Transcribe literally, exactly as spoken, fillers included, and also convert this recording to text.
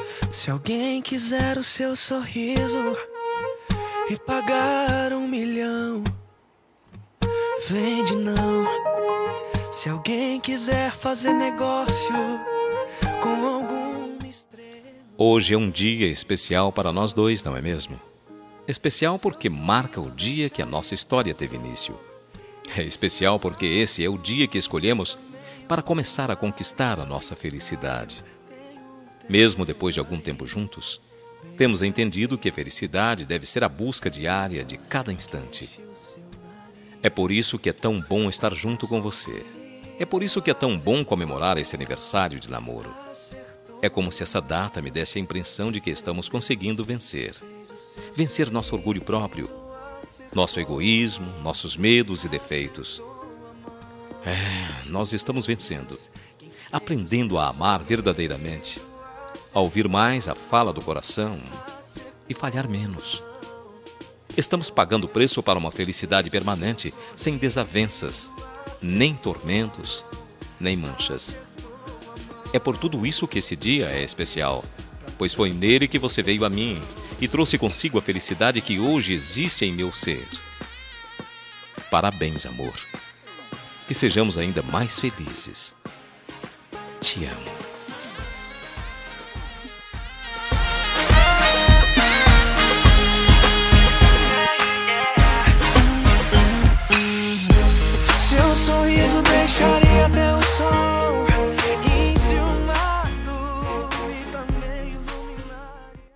Se alguém quiser o seu sorriso e pagar um milhão, vende não. Se alguém quiser fazer negócio com alguma estrela. Hoje é um dia especial para nós dois, não é mesmo? Especial porque marca o dia que a nossa história teve início. É especial porque esse é o dia que escolhemos para começar a conquistar a nossa felicidade. Mesmo depois de algum tempo juntos, temos entendido que a felicidade deve ser a busca diária de cada instante. É por isso que é tão bom estar junto com você. É por isso que é tão bom comemorar esse aniversário de namoro. É como se essa data me desse a impressão de que estamos conseguindo vencer. Vencer nosso orgulho próprio, nosso egoísmo, nossos medos e defeitos. É, nós estamos vencendo, aprendendo a amar verdadeiramente, a ouvir mais a fala do coração e falhar menos. Estamos pagando o preço para uma felicidade permanente, sem desavenças, nem tormentos, nem manchas. É por tudo isso que esse dia é especial, pois foi nele que você veio a mim e trouxe consigo a felicidade que hoje existe em meu ser. Parabéns, amor. Que sejamos ainda mais felizes. Te amo.